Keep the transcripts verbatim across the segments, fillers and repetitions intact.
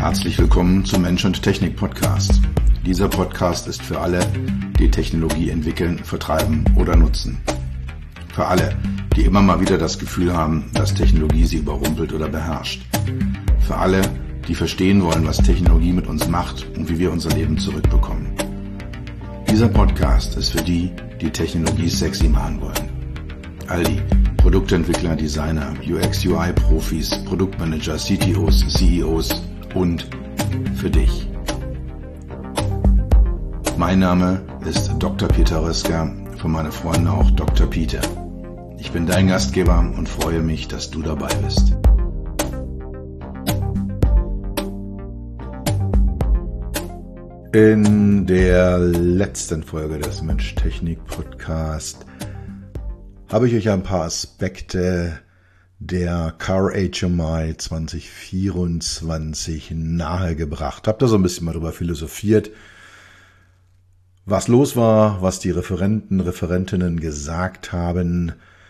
Herzlich willkommen zum Mensch und Technik Podcast. Dieser Podcast ist für alle, die Technologie entwickeln, vertreiben oder nutzen. Für alle, die immer mal wieder das Gefühl haben, dass Technologie sie überrumpelt oder beherrscht. Für alle, die verstehen wollen, was Technologie mit uns macht und wie wir unser Leben zurückbekommen. Dieser Podcast ist für die, die Technologie sexy machen wollen. All die Produktentwickler, Designer, U X U I-Profis, Produktmanager, C T Os, C E Os und für dich. Mein Name ist Doktor Peter Röska, für meine Freunde auch Doktor Peter. Ich bin dein Gastgeber und freue mich, dass du dabei bist. In der letzten Folge des Mensch-Technik-Podcast habe ich euch ein paar Aspekte der Car H M I zwanzig vierundzwanzig nahegebracht. Habe da so ein bisschen mal drüber philosophiert, was los war, was die Referenten, Referentinnen gesagt haben,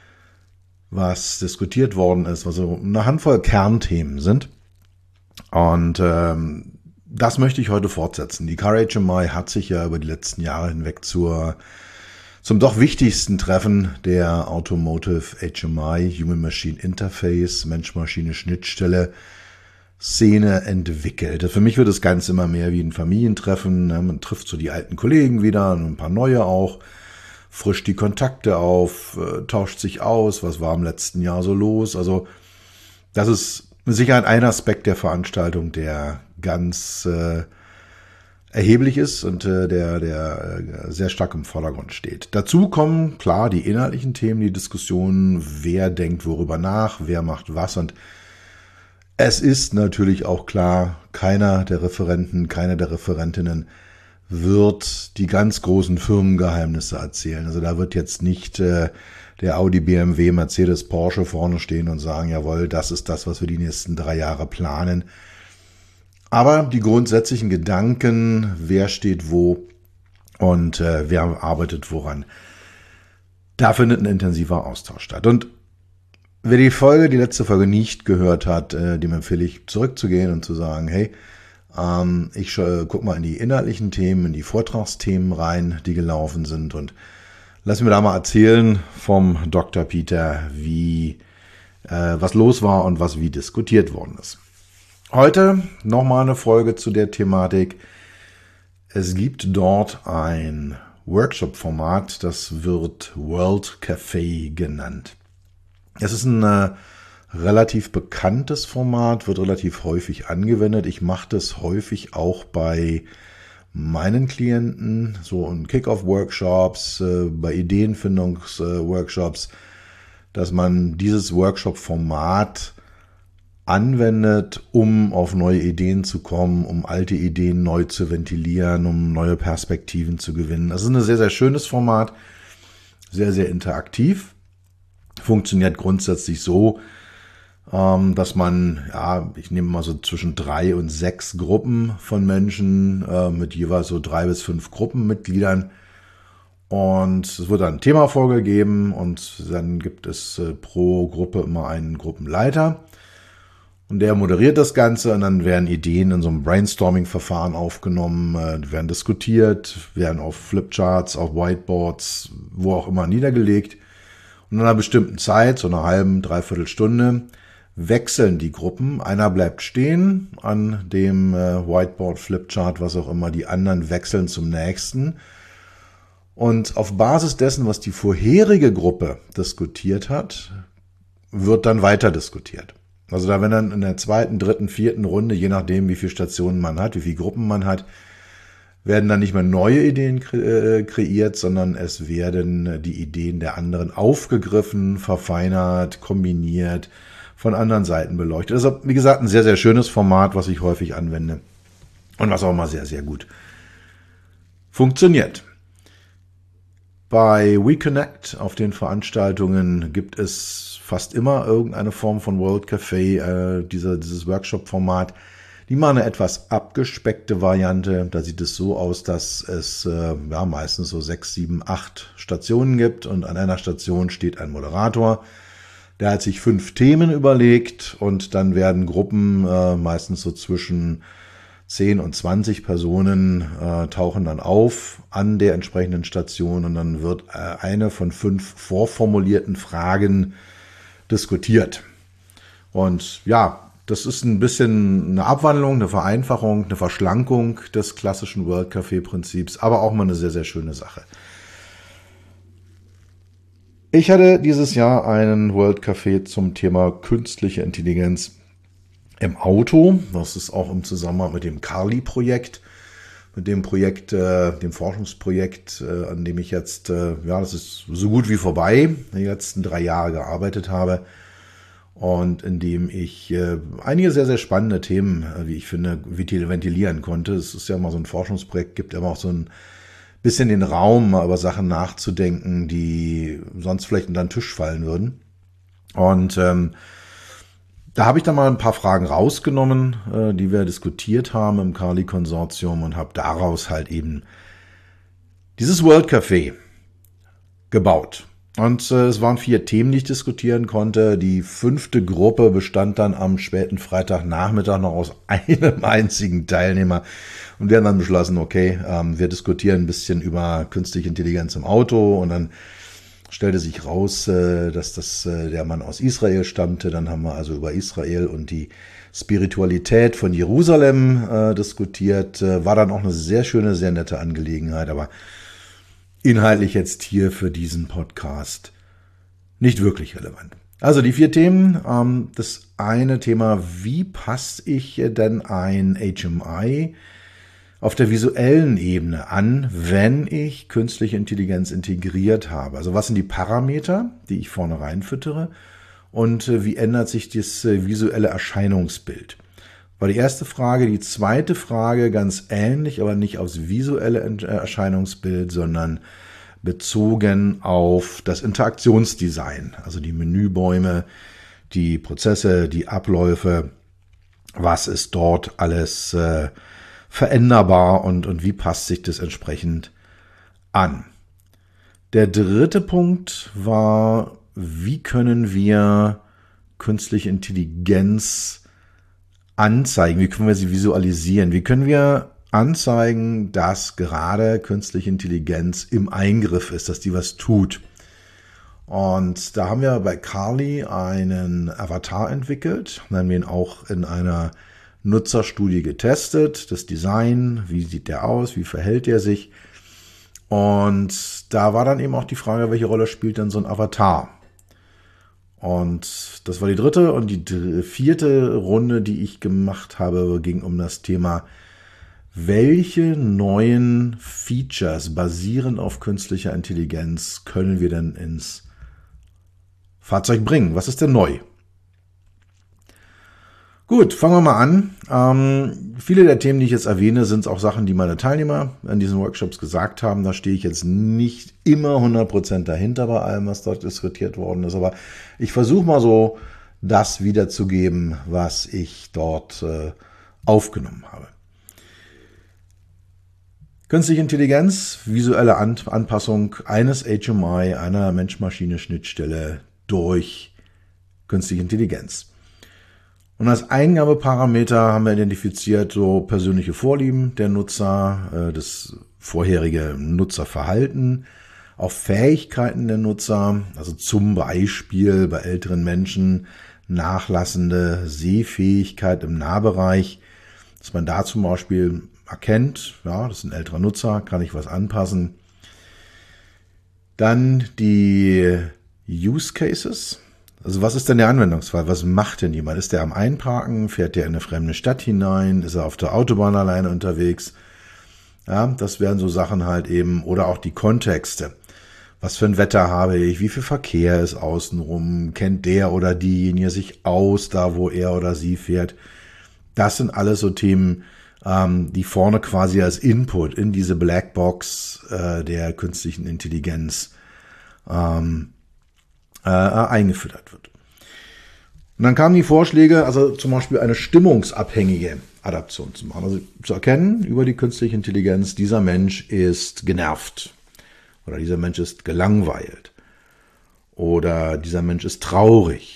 was diskutiert worden ist, was so eine Handvoll Kernthemen sind. Und ähm, das möchte ich heute fortsetzen. Die Car H M I hat sich ja über die letzten Jahre hinweg zur zum doch wichtigsten Treffen der Automotive H M I, Human-Machine Interface, Mensch-Maschine-Schnittstelle, Szene entwickelt. Für mich wird das Ganze immer mehr wie ein Familientreffen. Man trifft so die alten Kollegen wieder und ein paar neue auch, frischt die Kontakte auf, tauscht sich aus, was war im letzten Jahr so los. Also das ist mit Sicherheit ein Aspekt der Veranstaltung, der ganz äh, erheblich ist und äh, der, der äh, sehr stark im Vordergrund steht. Dazu kommen, klar, die inhaltlichen Themen, die Diskussionen, wer denkt worüber nach, wer macht was. Und es ist natürlich auch klar, keiner der Referenten, keine der Referentinnen wird die ganz großen Firmengeheimnisse erzählen. Also da wird jetzt nicht äh, der Audi, B M W, Mercedes, Porsche vorne stehen und sagen, jawohl, das ist das, was wir die nächsten drei Jahre planen. Aber die grundsätzliche Gedanken, wer steht wo und äh, wer arbeitet woran, da findet ein intensiver Austausch statt. Und wer die Folge, die letzte Folge nicht gehört hat, äh, dem empfehle ich zurückzugehen und zu sagen, hey, ähm, ich äh, guck mal in die inhaltlichen Themen, in die Vortragsthemen rein, die gelaufen sind und lass mir da mal erzählen vom Doktor Peter, wie äh, was los war und was wie diskutiert worden ist. Heute nochmal eine Folge zu der Thematik. Es gibt dort ein Workshop-Format, das wird World Café genannt. Es ist ein äh, relativ bekanntes Format, wird relativ häufig angewendet. Ich mache das häufig auch bei meinen Klienten, so in Kick-Off-Workshops, äh, bei Ideenfindungs-Workshops, dass man dieses Workshop-Format anwendet, um auf neue Ideen zu kommen, um alte Ideen neu zu ventilieren, um neue Perspektiven zu gewinnen. Das ist ein sehr, sehr schönes Format, sehr, sehr interaktiv. Funktioniert grundsätzlich so, dass man, ja, ich nehme mal so zwischen drei und sechs Gruppen von Menschen mit jeweils so drei bis fünf Gruppenmitgliedern. Und es wird dann ein Thema vorgegeben und dann gibt es pro Gruppe immer einen Gruppenleiter. Und der moderiert das Ganze und dann werden Ideen in so einem Brainstorming-Verfahren aufgenommen, äh, werden diskutiert, werden auf Flipcharts, auf Whiteboards, wo auch immer niedergelegt. Und in einer bestimmten Zeit, so einer halben, dreiviertel Stunde, wechseln die Gruppen. Einer bleibt stehen an dem äh, Whiteboard, Flipchart, was auch immer. Die anderen wechseln zum nächsten. Und auf Basis dessen, was die vorherige Gruppe diskutiert hat, wird dann weiter diskutiert. Also da, wenn dann in der zweiten, dritten, vierten Runde, je nachdem, wie viele Stationen man hat, wie viele Gruppen man hat, werden dann nicht mehr neue Ideen kre- äh, kreiert, sondern es werden die Ideen der anderen aufgegriffen, verfeinert, kombiniert, von anderen Seiten beleuchtet. Also, wie gesagt, ein sehr, sehr schönes Format, was ich häufig anwende und was auch mal sehr, sehr gut funktioniert. Bei WeConnect auf den Veranstaltungen gibt es fast immer irgendeine Form von World Café, äh, dieser, dieses Workshop-Format. Die machen eine etwas abgespeckte Variante. Da sieht es so aus, dass es äh, ja, meistens so sechs, sieben, acht Stationen gibt und an einer Station steht ein Moderator. Der hat sich fünf Themen überlegt und dann werden Gruppen äh, meistens so zwischen zehn und zwanzig Personen äh, tauchen dann auf an der entsprechenden Station und dann wird äh, eine von fünf vorformulierten Fragen diskutiert. Und ja, das ist ein bisschen eine Abwandlung, eine Vereinfachung, eine Verschlankung des klassischen World Café-Prinzips, aber auch mal eine sehr, sehr schöne Sache. Ich hatte dieses Jahr einen World Café zum Thema künstliche Intelligenz im Auto. Das ist auch im Zusammenhang mit dem Carly-Projekt, mit dem Projekt, äh, dem Forschungsprojekt, äh, an dem ich jetzt, äh, ja, das ist so gut wie vorbei, die letzten drei Jahre gearbeitet habe und in dem ich äh, einige sehr, sehr spannende Themen, äh, wie ich finde, ventilieren konnte. Es ist ja immer so ein Forschungsprojekt, gibt immer auch so ein bisschen den Raum, mal über Sachen nachzudenken, die sonst vielleicht unter den Tisch fallen würden. Und ähm, Da habe ich dann mal ein paar Fragen rausgenommen, äh, die wir diskutiert haben im Carly-Konsortium und habe daraus halt eben dieses World Café gebaut. Und äh, es waren vier Themen, die ich diskutieren konnte. Die fünfte Gruppe bestand dann am späten Freitagnachmittag noch aus einem einzigen Teilnehmer. Und wir haben dann beschlossen, okay, ähm, wir diskutieren ein bisschen über künstliche Intelligenz im Auto und dann stellte sich raus, dass das der Mann aus Israel stammte. Dann haben wir also über Israel und die Spiritualität von Jerusalem äh, diskutiert. War dann auch eine sehr schöne, sehr nette Angelegenheit, aber inhaltlich jetzt hier für diesen Podcast nicht wirklich relevant. Also die vier Themen. Ähm, das eine Thema, wie passe ich denn ein H M I auf der visuellen Ebene an, wenn ich künstliche Intelligenz integriert habe? Also was sind die Parameter, die ich vorne reinfüttere und wie ändert sich das visuelle Erscheinungsbild? War die erste Frage. Die zweite Frage ganz ähnlich, aber nicht aufs visuelle Erscheinungsbild, sondern bezogen auf das Interaktionsdesign, also die Menübäume, die Prozesse, die Abläufe, was ist dort alles äh, veränderbar und, und wie passt sich das entsprechend an. Der dritte Punkt war, wie können wir künstliche Intelligenz anzeigen, wie können wir sie visualisieren, wie können wir anzeigen, dass gerade künstliche Intelligenz im Eingriff ist, dass die was tut. Und da haben wir bei Carly einen Avatar entwickelt, haben wir ihn auch in einer Nutzerstudie getestet, das Design, wie sieht der aus, wie verhält der sich. Und da war dann eben auch die Frage, welche Rolle spielt denn so ein Avatar? Und das war die dritte und die vierte Runde, die ich gemacht habe, ging um das Thema, welche neuen Features basierend auf künstlicher Intelligenz können wir denn ins Fahrzeug bringen? Was ist denn neu? Gut, fangen wir mal an. Ähm, viele der Themen, die ich jetzt erwähne, sind auch Sachen, die meine Teilnehmer in diesen Workshops gesagt haben. Da stehe ich jetzt nicht immer hundert Prozent dahinter bei allem, was dort diskutiert worden ist. Aber ich versuche mal so, das wiederzugeben, was ich dort äh, aufgenommen habe. Künstliche Intelligenz, visuelle An- Anpassung eines H M I, einer Mensch-Maschine-Schnittstelle durch künstliche Intelligenz. Und als Eingabeparameter haben wir identifiziert so persönliche Vorlieben der Nutzer, das vorherige Nutzerverhalten, auch Fähigkeiten der Nutzer, also zum Beispiel bei älteren Menschen nachlassende Sehfähigkeit im Nahbereich, dass man da zum Beispiel erkennt, ja, das ist ein älterer Nutzer, kann ich was anpassen. Dann die Use Cases. Also was ist denn der Anwendungsfall? Was macht denn jemand? Ist der am Einparken? Fährt der in eine fremde Stadt hinein? Ist er auf der Autobahn alleine unterwegs? Ja, das wären so Sachen halt eben. Oder auch die Kontexte. Was für ein Wetter habe ich? Wie viel Verkehr ist außenrum? Kennt der oder diejenige sich aus, da wo er oder sie fährt? Das sind alles so Themen, ähm, die vorne quasi als Input in diese Blackbox äh, der künstlichen Intelligenz ähm, äh, eingefüttert wird. Und dann kamen die Vorschläge, also zum Beispiel eine stimmungsabhängige Adaption zu machen. Also zu erkennen über die künstliche Intelligenz, dieser Mensch ist genervt oder dieser Mensch ist gelangweilt oder dieser Mensch ist traurig.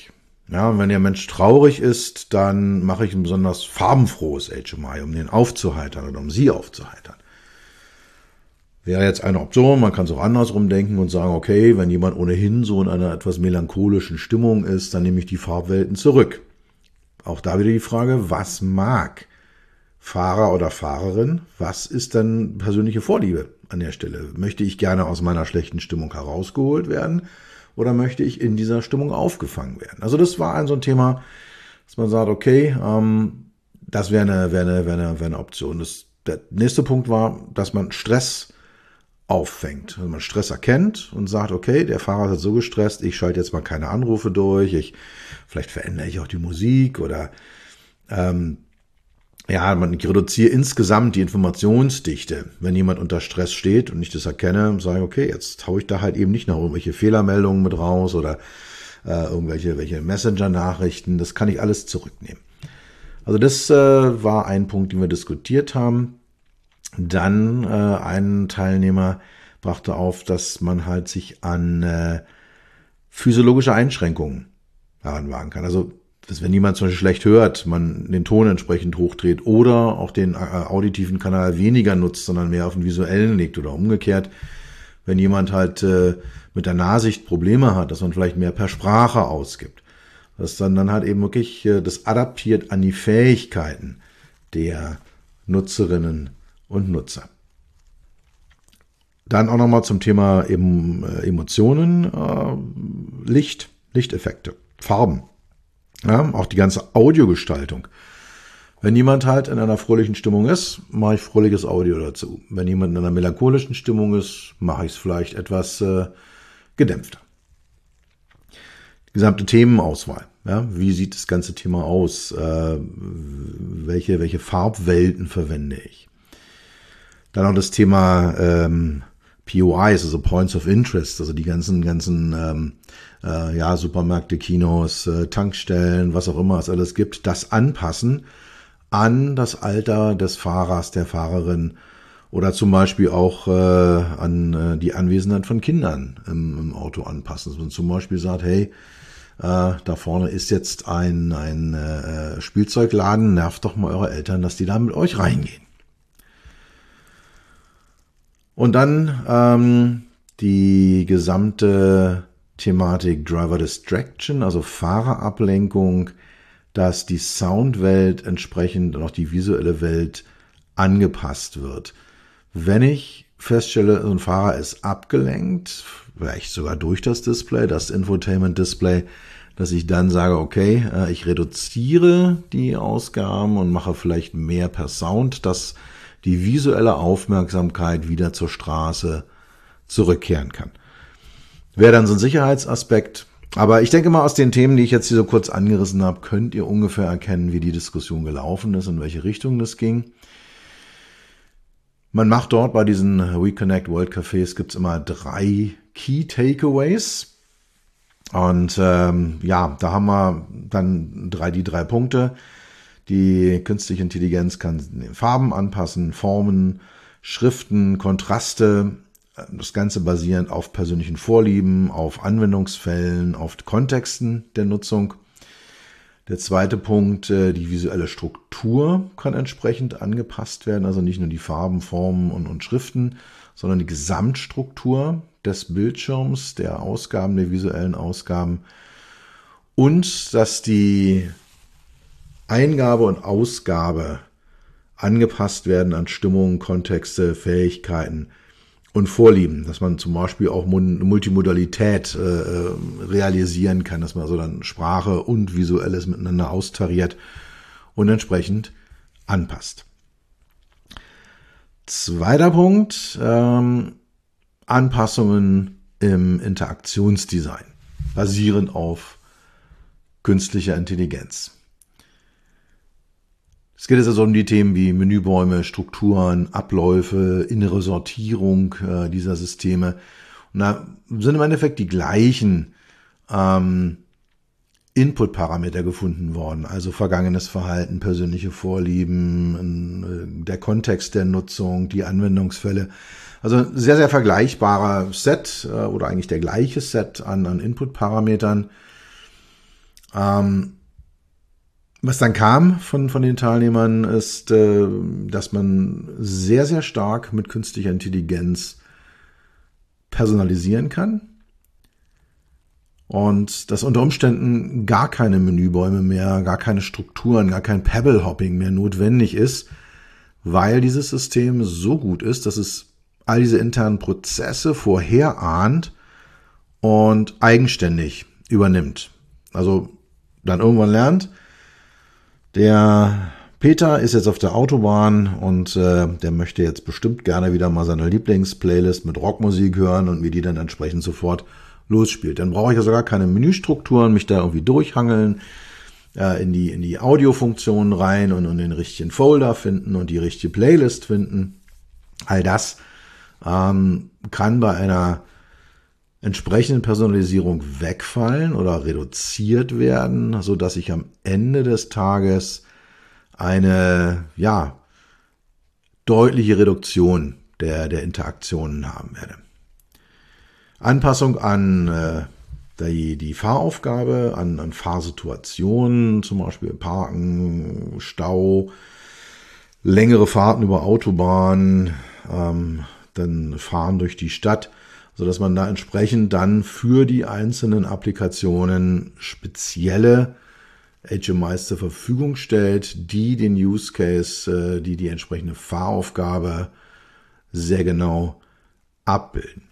Ja, und wenn der Mensch traurig ist, dann mache ich ein besonders farbenfrohes H M I, um den aufzuheitern oder um sie aufzuheitern. Wäre jetzt eine Option, man kann es auch andersrum denken und sagen, okay, wenn jemand ohnehin so in einer etwas melancholischen Stimmung ist, dann nehme ich die Farbwelten zurück. Auch da wieder die Frage, was mag Fahrer oder Fahrerin? Was ist denn persönliche Vorliebe an der Stelle? Möchte ich gerne aus meiner schlechten Stimmung herausgeholt werden oder möchte ich in dieser Stimmung aufgefangen werden? Also das war ein so ein Thema, dass man sagt, okay, ähm, das wäre eine, wäre eine, wäre eine, wäre eine Option. Das, der nächste Punkt war, dass man Stress auffängt. Also man Stress erkennt und sagt, okay, der Fahrer ist jetzt so gestresst, ich schalte jetzt mal keine Anrufe durch, ich vielleicht verändere ich auch die Musik oder ähm, ja, man ich reduziere insgesamt die Informationsdichte. Wenn jemand unter Stress steht und ich das erkenne, sage ich, okay, jetzt haue ich da halt eben nicht noch irgendwelche Fehlermeldungen mit raus oder äh, irgendwelche welche Messenger-Nachrichten, das kann ich alles zurücknehmen. Also das äh, war ein Punkt, den wir diskutiert haben. Dann äh, ein Teilnehmer brachte auf, dass man halt sich an äh, physiologische Einschränkungen heranwagen kann. Also, dass wenn jemand zum Beispiel schlecht hört, man den Ton entsprechend hochdreht oder auch den äh, auditiven Kanal weniger nutzt, sondern mehr auf den visuellen legt oder umgekehrt. Wenn jemand halt äh, mit der Nahsicht Probleme hat, dass man vielleicht mehr per Sprache ausgibt. Dass dann, dann halt eben wirklich äh, das adaptiert an die Fähigkeiten der Nutzerinnen und Nutzer. Dann auch nochmal zum Thema eben äh, Emotionen, äh, Licht, Lichteffekte, Farben, ja, auch die ganze Audiogestaltung. Wenn jemand halt in einer fröhlichen Stimmung ist, mache ich fröhliches Audio dazu. Wenn jemand in einer melancholischen Stimmung ist, mache ich es vielleicht etwas äh, gedämpfter. Die gesamte Themenauswahl. Ja, wie sieht das ganze Thema aus? Äh, welche, welche Farbwelten verwende ich? Dann auch das Thema ähm, P O Is, also Points of Interest, also die ganzen, ganzen ähm, äh, ja, Supermärkte, Kinos, äh, Tankstellen, was auch immer es alles gibt, das anpassen an das Alter des Fahrers, der Fahrerin oder zum Beispiel auch äh, an äh, die Anwesenheit von Kindern im, im Auto anpassen. Dass man zum Beispiel sagt, hey, äh, da vorne ist jetzt ein, ein äh, Spielzeugladen, nervt doch mal eure Eltern, dass die da mit euch reingehen. Und dann ähm, die gesamte Thematik Driver Distraction, also Fahrerablenkung, dass die Soundwelt entsprechend und auch die visuelle Welt angepasst wird. Wenn ich feststelle, so ein Fahrer ist abgelenkt, vielleicht sogar durch das Display, das Infotainment-Display, dass ich dann sage, okay, ich reduziere die Ausgaben und mache vielleicht mehr per Sound, dass die visuelle Aufmerksamkeit wieder zur Straße zurückkehren kann. Wäre dann so ein Sicherheitsaspekt. Aber ich denke mal, aus den Themen, die ich jetzt hier so kurz angerissen habe, könnt ihr ungefähr erkennen, wie die Diskussion gelaufen ist, in welche Richtung das ging. Man macht dort bei diesen WeConnect World Cafés gibt's immer drei Key Takeaways. Und ähm, ja, da haben wir dann drei die drei Punkte. Die künstliche Intelligenz kann Farben anpassen, Formen, Schriften, Kontraste. Das Ganze basierend auf persönlichen Vorlieben, auf Anwendungsfällen, auf Kontexten der Nutzung. Der zweite Punkt, die visuelle Struktur kann entsprechend angepasst werden. Also nicht nur die Farben, Formen und, und Schriften, sondern die Gesamtstruktur des Bildschirms, der Ausgaben, der visuellen Ausgaben. Und dass die Eingabe und Ausgabe angepasst werden an Stimmung, Kontexte, Fähigkeiten und Vorlieben, dass man zum Beispiel auch Multimodalität äh, realisieren kann, dass man so dann Sprache und Visuelles miteinander austariert und entsprechend anpasst. Zweiter Punkt, ähm, Anpassungen im Interaktionsdesign, basierend auf künstlicher Intelligenz. Es geht jetzt also um die Themen wie Menübäume, Strukturen, Abläufe, innere Sortierung äh, dieser Systeme. Und da sind im Endeffekt die gleichen ähm, Input-Parameter gefunden worden, also vergangenes Verhalten, persönliche Vorlieben, äh, der Kontext der Nutzung, die Anwendungsfälle. Also sehr, sehr vergleichbarer Set äh, oder eigentlich der gleiche Set an, an Input-Parametern. Ähm, was dann kam von, von den Teilnehmern ist, äh, dass man sehr, sehr stark mit künstlicher Intelligenz personalisieren kann und dass unter Umständen gar keine Menübäume mehr, gar keine Strukturen, gar kein Pebble-Hopping mehr notwendig ist, weil dieses System so gut ist, dass es all diese internen Prozesse vorherahnt und eigenständig übernimmt. Also dann irgendwann lernt, der Peter ist jetzt auf der Autobahn und äh, der möchte jetzt bestimmt gerne wieder mal seine Lieblingsplaylist mit Rockmusik hören und mir die dann entsprechend sofort losspielt. Dann brauche ich also gar keine Menüstrukturen, mich da irgendwie durchhangeln, äh, in die in die Audiofunktionen rein und, und den richtigen Folder finden und die richtige Playlist finden. All das ähm, kann bei einer entsprechenden Personalisierung wegfallen oder reduziert werden, so dass ich am Ende des Tages eine, ja, deutliche Reduktion der, der Interaktionen haben werde. Anpassung an äh, die, die Fahraufgabe, an, an Fahrsituationen, zum Beispiel Parken, Stau, längere Fahrten über Autobahn, ähm, dann Fahren durch die Stadt, sodass man da entsprechend dann für die einzelnen Applikationen spezielle H M Is zur Verfügung stellt, die den Use Case, die die entsprechende Fahraufgabe sehr genau abbilden.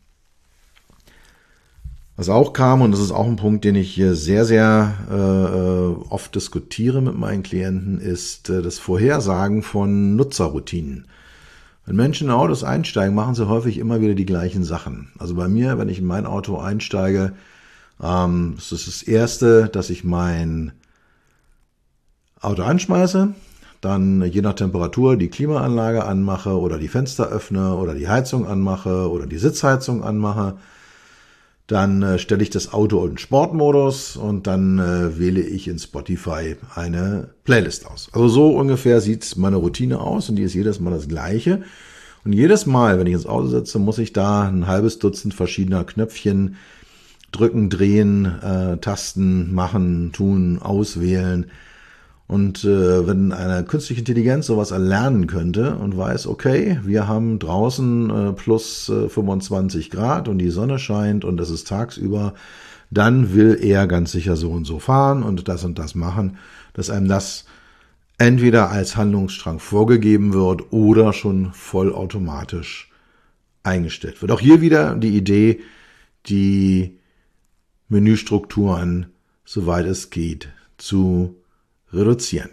Was auch kam, und das ist auch ein Punkt, den ich hier sehr, sehr äh, oft diskutiere mit meinen Klienten, ist äh, das Vorhersagen von Nutzerroutinen. Wenn Menschen in Autos einsteigen, machen sie häufig immer wieder die gleichen Sachen. Also bei mir, wenn ich in mein Auto einsteige, ähm, das ist das Erste, dass ich mein Auto anschmeiße, dann je nach Temperatur die Klimaanlage anmache oder die Fenster öffne oder die Heizung anmache oder die Sitzheizung anmache. Dann äh, stelle ich das Auto in Sportmodus und dann äh, wähle ich in Spotify eine Playlist aus. Also so ungefähr sieht meine Routine aus und die ist jedes Mal das gleiche. Und jedes Mal, wenn ich ins Auto setze, muss ich da ein halbes Dutzend verschiedener Knöpfchen drücken, drehen, äh, tasten, machen, tun, auswählen. Und äh, wenn eine künstliche Intelligenz sowas erlernen könnte und weiß, okay, wir haben draußen äh, plus äh, fünfundzwanzig Grad und die Sonne scheint und es ist tagsüber, dann will er ganz sicher so und so fahren und das und das machen, dass einem das entweder als Handlungsstrang vorgegeben wird oder schon vollautomatisch eingestellt wird. Auch hier wieder die Idee, die Menüstrukturen, soweit es geht, zu reduzieren.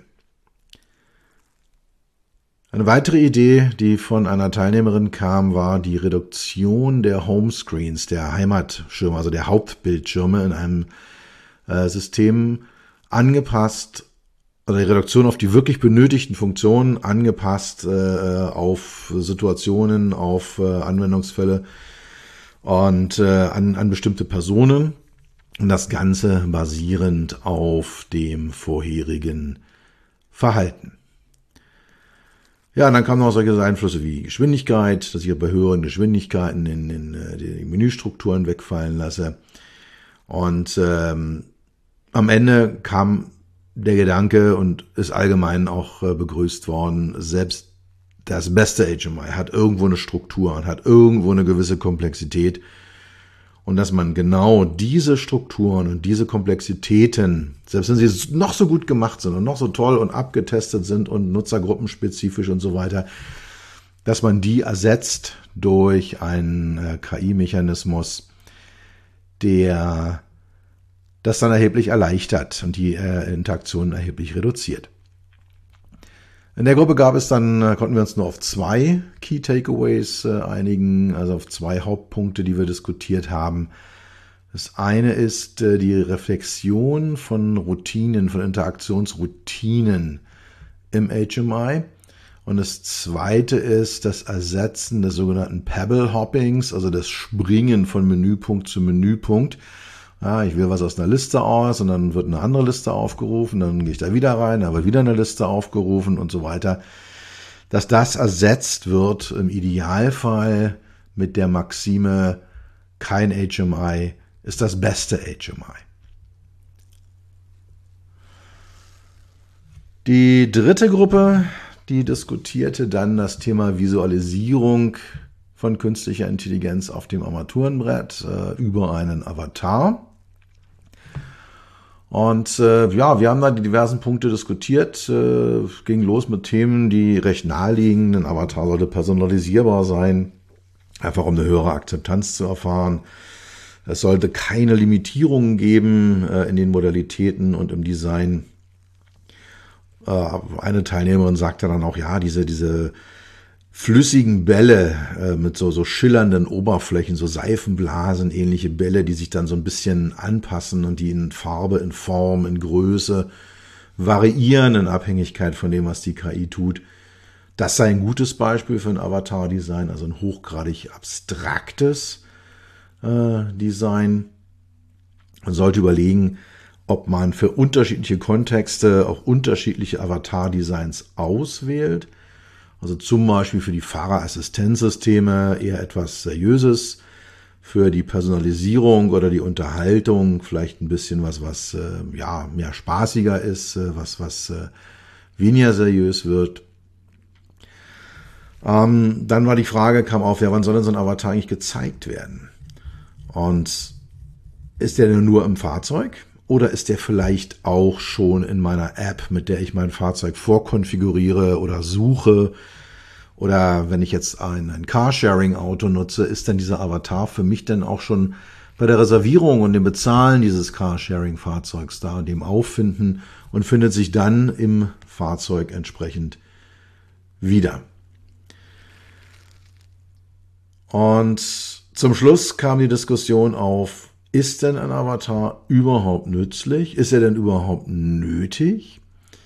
Eine weitere Idee, die von einer Teilnehmerin kam, war die Reduktion der Homescreens, der Heimatschirme, also der Hauptbildschirme in einem äh, System angepasst, oder die Reduktion auf die wirklich benötigten Funktionen angepasst äh, auf Situationen, auf äh, Anwendungsfälle und äh, an, an bestimmte Personen. Und das Ganze basierend auf dem vorherigen Verhalten. Ja, und dann kamen noch solche Einflüsse wie Geschwindigkeit, dass ich bei höheren Geschwindigkeiten in, in, in die Menüstrukturen wegfallen lasse. Und ähm, am Ende kam der Gedanke und ist allgemein auch äh, begrüßt worden, selbst das beste H M I hat irgendwo eine Struktur und hat irgendwo eine gewisse Komplexität. Und dass man genau diese Strukturen und diese Komplexitäten, selbst wenn sie noch so gut gemacht sind und noch so toll und abgetestet sind und nutzergruppenspezifisch und so weiter, dass man die ersetzt durch einen äh, K I-Mechanismus, der das dann erheblich erleichtert und die äh, Interaktion erheblich reduziert. In der Gruppe gab es dann, konnten wir uns nur auf zwei Key Takeaways äh, einigen, also auf zwei Hauptpunkte, die wir diskutiert haben. Das eine ist äh, die Reflexion von Routinen, von Interaktionsroutinen im H M I. Und das zweite ist das Ersetzen des sogenannten Pebble Hoppings, also das Springen von Menüpunkt zu Menüpunkt. Ja, ich wähle was aus einer Liste aus und dann wird eine andere Liste aufgerufen, dann gehe ich da wieder rein, dann wird wieder eine Liste aufgerufen und so weiter. Dass das ersetzt wird im Idealfall mit der Maxime, kein H M I ist das beste H M I. Die dritte Gruppe, die diskutierte dann das Thema Visualisierung von künstlicher Intelligenz auf dem Armaturenbrett äh, über einen Avatar. Und äh, ja, wir haben da die diversen Punkte diskutiert. Äh, ging los mit Themen, die recht naheliegen. Ein Avatar sollte personalisierbar sein, einfach um eine höhere Akzeptanz zu erfahren. Es sollte keine Limitierungen geben äh, in den Modalitäten und im Design. Äh, eine Teilnehmerin sagte dann auch, ja, diese diese flüssigen Bälle äh, mit so, so schillernden Oberflächen, so Seifenblasen, ähnliche Bälle, die sich dann so ein bisschen anpassen und die in Farbe, in Form, in Größe variieren in Abhängigkeit von dem, was die K I tut. Das sei ein gutes Beispiel für ein Avatar-Design, also ein hochgradig abstraktes äh, Design. Man sollte überlegen, ob man für unterschiedliche Kontexte auch unterschiedliche Avatar-Designs auswählt. Also zum Beispiel für die Fahrerassistenzsysteme eher etwas Seriöses, für die Personalisierung oder die Unterhaltung vielleicht ein bisschen was, was äh, ja mehr spaßiger ist, äh, was was äh, weniger seriös wird. Ähm, dann war die Frage, kam auf, ja, wann soll denn so ein Avatar eigentlich gezeigt werden? Und ist der denn nur im Fahrzeug? Oder ist der vielleicht auch schon in meiner App, mit der ich mein Fahrzeug vorkonfiguriere oder suche? Oder wenn ich jetzt ein, ein Carsharing-Auto nutze, ist dann dieser Avatar für mich dann auch schon bei der Reservierung und dem Bezahlen dieses Carsharing-Fahrzeugs da und dem Auffinden und findet sich dann im Fahrzeug entsprechend wieder. Und zum Schluss kam die Diskussion auf, ist denn ein Avatar überhaupt nützlich? Ist er denn überhaupt nötig?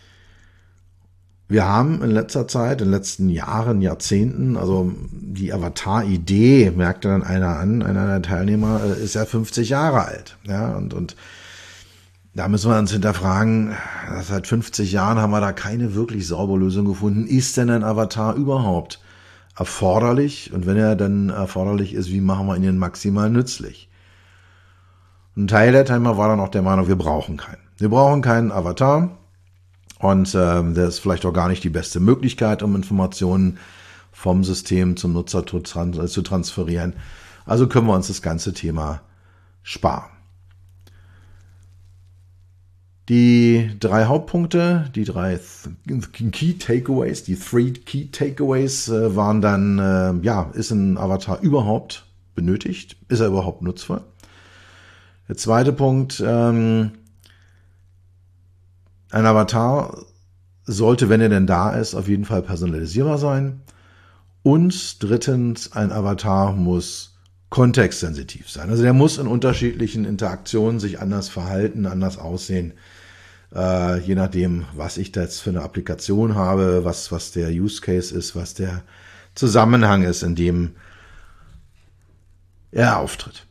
Wir haben in letzter Zeit, in den letzten Jahren, Jahrzehnten, also die Avatar-Idee, merkte dann einer an, einer der Teilnehmer, ist ja fünfzig Jahre alt. Ja, und, und da müssen wir uns hinterfragen, seit fünfzig Jahren haben wir da keine wirklich saubere Lösung gefunden. Ist denn ein Avatar überhaupt erforderlich? Und wenn er dann erforderlich ist, wie machen wir ihn denn maximal nützlich? Ein Teil der Teilnehmer war dann auch der Meinung, wir brauchen keinen. Wir brauchen keinen Avatar und äh, der ist vielleicht auch gar nicht die beste Möglichkeit, um Informationen vom System zum Nutzer zu, trans- zu transferieren. Also können wir uns das ganze Thema sparen. Die drei Hauptpunkte, die drei Key Takeaways, die three Key Takeaways äh, waren dann, äh, ja, ist ein Avatar überhaupt benötigt? Ist er überhaupt nutzvoll? Der zweite Punkt, ähm, ein Avatar sollte, wenn er denn da ist, auf jeden Fall personalisierbar sein. Und drittens, ein Avatar muss kontextsensitiv sein. Also der muss in unterschiedlichen Interaktionen sich anders verhalten, anders aussehen, äh, je nachdem, was ich da jetzt für eine Applikation habe, was, was der Use Case ist, was der Zusammenhang ist, in dem er auftritt.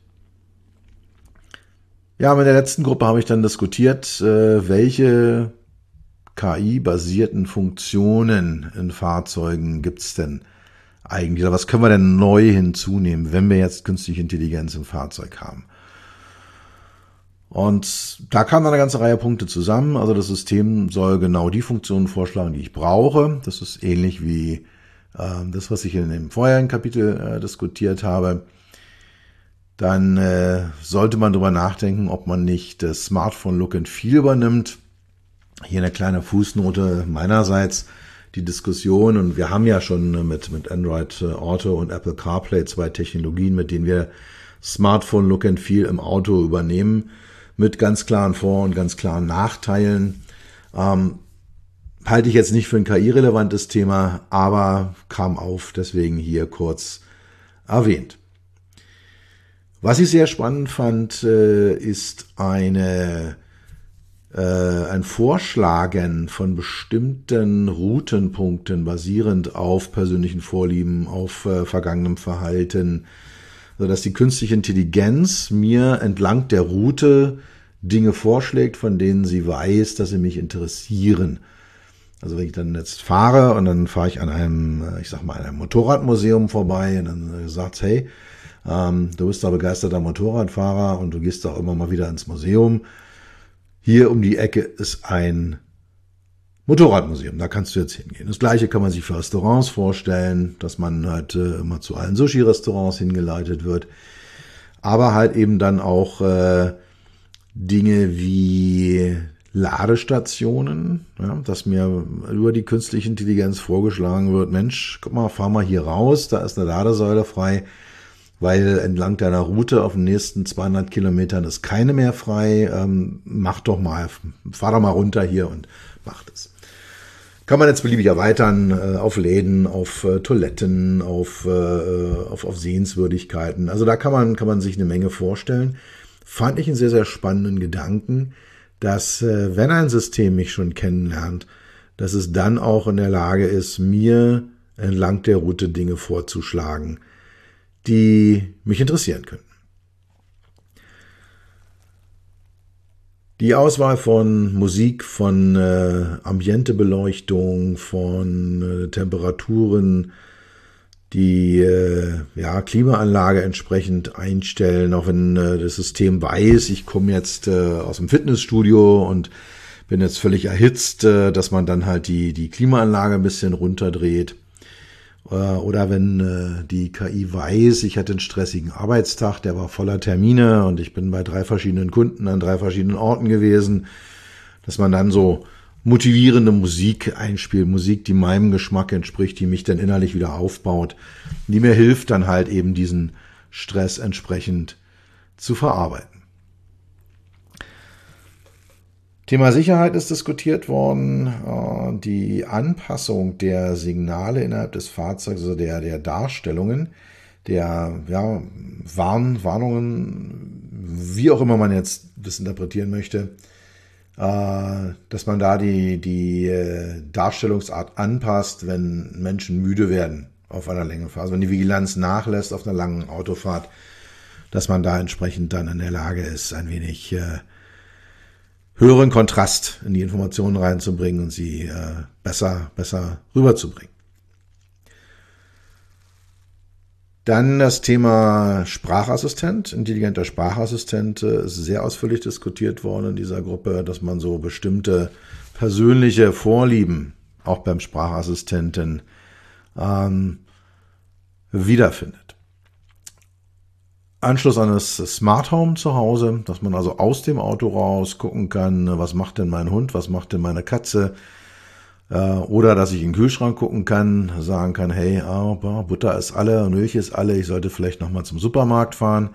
Ja, mit der letzten Gruppe habe ich dann diskutiert, äh, welche K I-basierten Funktionen in Fahrzeugen gibt es denn eigentlich? Oder was können wir denn neu hinzunehmen, wenn wir jetzt künstliche Intelligenz im Fahrzeug haben? Und da kamen dann eine ganze Reihe Punkte zusammen. Also das System soll genau die Funktionen vorschlagen, die ich brauche. Das ist ähnlich wie äh, das, was ich in dem vorherigen Kapitel äh, diskutiert habe. Dann äh, sollte man darüber nachdenken, ob man nicht das Smartphone Look and Feel übernimmt. Hier eine kleine Fußnote meinerseits, die Diskussion, und wir haben ja schon mit, mit Android Auto und Apple CarPlay zwei Technologien, mit denen wir Smartphone Look and Feel im Auto übernehmen, mit ganz klaren Vor- und ganz klaren Nachteilen. Ähm, halte ich jetzt nicht für ein K I-relevantes Thema, aber kam auf, deswegen hier kurz erwähnt. Was ich sehr spannend fand, ist eine, äh, ein Vorschlagen von bestimmten Routenpunkten basierend auf persönlichen Vorlieben, auf äh, vergangenem Verhalten, sodass die künstliche Intelligenz mir entlang der Route Dinge vorschlägt, von denen sie weiß, dass sie mich interessieren. Also wenn ich dann jetzt fahre und dann fahre ich an einem, ich sag mal, an einem Motorradmuseum vorbei und dann sagt, hey, ähm, du bist da begeisterter Motorradfahrer und du gehst auch immer mal wieder ins Museum. Hier um die Ecke ist ein Motorradmuseum, da kannst du jetzt hingehen. Das gleiche kann man sich für Restaurants vorstellen, dass man halt äh, immer zu allen Sushi-Restaurants hingeleitet wird. Aber halt eben dann auch äh, Dinge wie Ladestationen, ja, dass mir über die künstliche Intelligenz vorgeschlagen wird, Mensch, guck mal, fahr mal hier raus, da ist eine Ladesäule frei, weil entlang deiner Route auf den nächsten zweihundert Kilometern ist keine mehr frei, ähm, mach doch mal, fahr doch mal runter hier und mach das. Kann man jetzt beliebig erweitern äh, auf Läden, auf äh, Toiletten, auf, äh, auf, auf Sehenswürdigkeiten. Also da kann man, kann man sich eine Menge vorstellen. Fand ich einen sehr, sehr spannenden Gedanken, dass äh, wenn ein System mich schon kennenlernt, dass es dann auch in der Lage ist, mir entlang der Route Dinge vorzuschlagen, die mich interessieren können. Die Auswahl von Musik, von äh, Ambientebeleuchtung, von äh, Temperaturen, die äh, ja, Klimaanlage entsprechend einstellen, auch wenn äh, das System weiß, ich komme jetzt äh, aus dem Fitnessstudio und bin jetzt völlig erhitzt, äh, dass man dann halt die, die Klimaanlage ein bisschen runterdreht. Äh, oder wenn äh, die K I weiß, ich hatte einen stressigen Arbeitstag, der war voller Termine und ich bin bei drei verschiedenen Kunden an drei verschiedenen Orten gewesen, dass man dann so motivierende Musik einspielt, Musik, die meinem Geschmack entspricht, die mich dann innerlich wieder aufbaut, die mir hilft, dann halt eben diesen Stress entsprechend zu verarbeiten. Thema Sicherheit ist diskutiert worden. Die Anpassung der Signale innerhalb des Fahrzeugs, also der, der Darstellungen, der ja, Warn, Warnungen, wie auch immer man jetzt das interpretieren möchte, dass man da die, die Darstellungsart anpasst, wenn Menschen müde werden auf einer Längenfahrt. Also wenn die Vigilanz nachlässt auf einer langen Autofahrt, dass man da entsprechend dann in der Lage ist, ein wenig äh, höheren Kontrast in die Informationen reinzubringen und sie äh, besser, besser rüberzubringen. Dann das Thema Sprachassistent, intelligenter Sprachassistent, ist sehr ausführlich diskutiert worden in dieser Gruppe, dass man so bestimmte persönliche Vorlieben auch beim Sprachassistenten ähm, wiederfindet. Anschluss an das Smart Home zu Hause, dass man also aus dem Auto raus gucken kann, was macht denn mein Hund, was macht denn meine Katze, oder dass ich in den Kühlschrank gucken kann, sagen kann, hey, oh, Butter ist alle, Milch ist alle, ich sollte vielleicht nochmal zum Supermarkt fahren.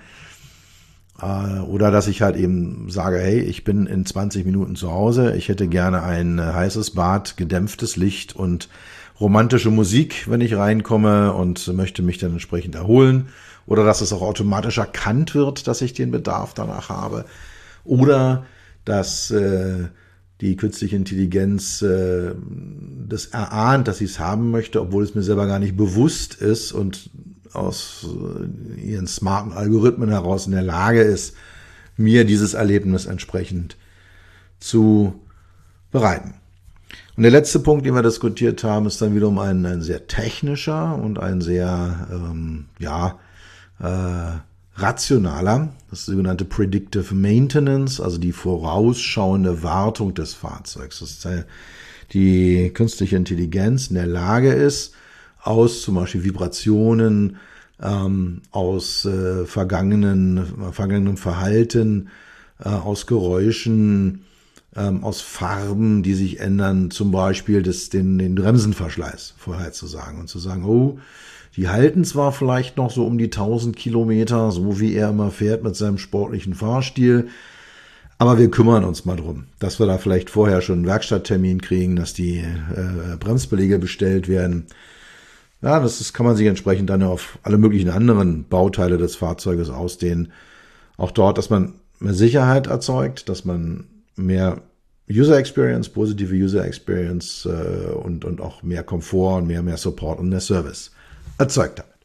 Oder dass ich halt eben sage, hey, ich bin in zwanzig Minuten zu Hause, ich hätte gerne ein heißes Bad, gedämpftes Licht und romantische Musik, wenn ich reinkomme und möchte mich dann entsprechend erholen. Oder dass es auch automatisch erkannt wird, dass ich den Bedarf danach habe. Oder dass äh, die künstliche Intelligenz äh, das erahnt, dass sie es haben möchte, obwohl es mir selber gar nicht bewusst ist und aus äh, ihren smarten Algorithmen heraus in der Lage ist, mir dieses Erlebnis entsprechend zu bereiten. Und der letzte Punkt, den wir diskutiert haben, ist dann wiederum ein, ein sehr technischer und ein sehr ähm, ja äh, rationaler, das sogenannte Predictive Maintenance, also die vorausschauende Wartung des Fahrzeugs. Das ist die künstliche Intelligenz in der Lage ist, aus zum Beispiel Vibrationen, ähm, aus äh, vergangenen, vergangenem Verhalten, äh, aus Geräuschen, ähm, aus Farben, die sich ändern, zum Beispiel das, den, den Bremsenverschleiß vorherzusagen und zu sagen, oh, die halten zwar vielleicht noch so um die tausend Kilometer, so wie er immer fährt mit seinem sportlichen Fahrstil, aber wir kümmern uns mal drum, dass wir da vielleicht vorher schon einen Werkstatttermin kriegen, dass die äh, Bremsbeläge bestellt werden. Ja, das, das kann man sich entsprechend dann auf alle möglichen anderen Bauteile des Fahrzeuges ausdehnen. Auch dort, dass man mehr Sicherheit erzeugt, dass man mehr User Experience, positive User Experience äh, und, und auch mehr Komfort und mehr, mehr Support und mehr Service erzeugt damit.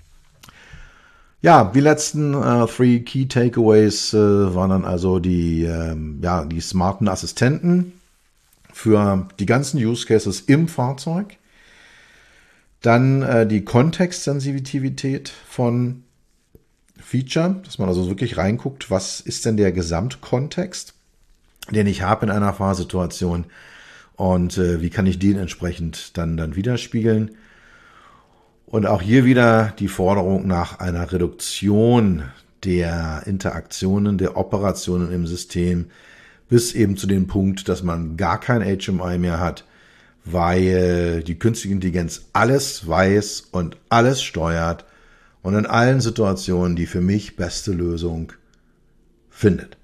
Ja, die letzten äh, three Key Takeaways äh, waren dann also die, ähm, ja, die smarten Assistenten für die ganzen Use Cases im Fahrzeug. Dann äh, die Kontextsensitivität von Feature, dass man also wirklich reinguckt, was ist denn der Gesamtkontext, den ich habe in einer Fahrsituation und äh, wie kann ich den entsprechend dann, dann widerspiegeln. Und auch hier wieder die Forderung nach einer Reduktion der Interaktionen, der Operationen im System bis eben zu dem Punkt, dass man gar kein H M I mehr hat, weil die künstliche Intelligenz alles weiß und alles steuert und in allen Situationen die für mich beste Lösung findet.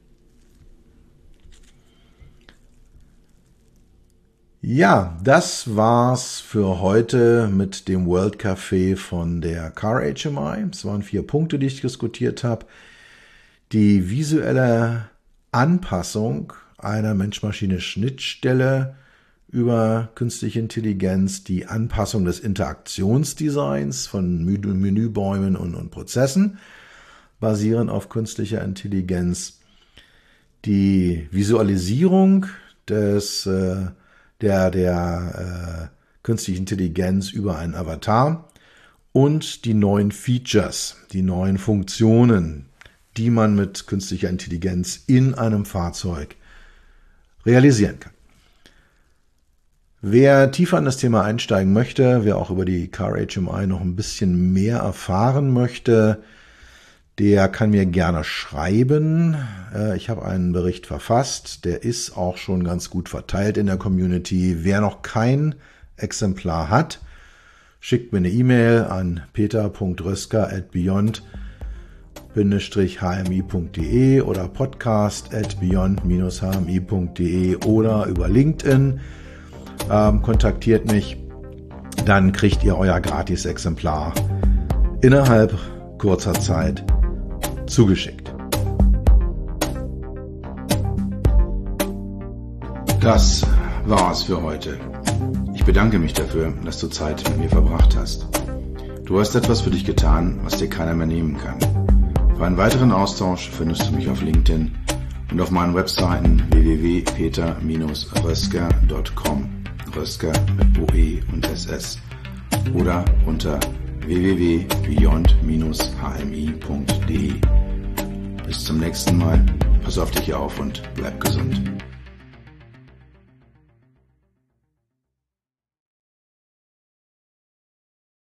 Ja, das war's für heute mit dem World Café von der Car H M I. Es waren vier Punkte, die ich diskutiert habe. Die visuelle Anpassung einer Mensch-Maschine-Schnittstelle über künstliche Intelligenz, die Anpassung des Interaktionsdesigns von Menübäumen und, und Prozessen basierend auf künstlicher Intelligenz, die Visualisierung des, äh, der, der äh, künstlichen Intelligenz über einen Avatar und die neuen Features, die neuen Funktionen, die man mit künstlicher Intelligenz in einem Fahrzeug realisieren kann. Wer tiefer in das Thema einsteigen möchte, wer auch über die Car H M I noch ein bisschen mehr erfahren möchte, der kann mir gerne schreiben. Ich habe einen Bericht verfasst, der ist auch schon ganz gut verteilt in der Community. Wer noch kein Exemplar hat, schickt mir eine E-Mail an peter punkt rösker at beyond dash h m i punkt d e oder podcast at beyond dash h m i punkt d e oder über LinkedIn. Ähm, kontaktiert mich, dann kriegt ihr euer Gratis-Exemplar innerhalb kurzer Zeit zugeschickt. Das war's für heute. Ich bedanke mich dafür, dass du Zeit mit mir verbracht hast. Du hast etwas für dich getan, was dir keiner mehr nehmen kann. Für einen weiteren Austausch findest du mich auf LinkedIn und auf meinen Webseiten w w w punkt peter Bindestrich rösker punkt com, Rösker mit O E und S S, oder unter w w w punkt beyond dash h m i punkt d e. Bis zum nächsten Mal, pass auf dich auf und bleib gesund.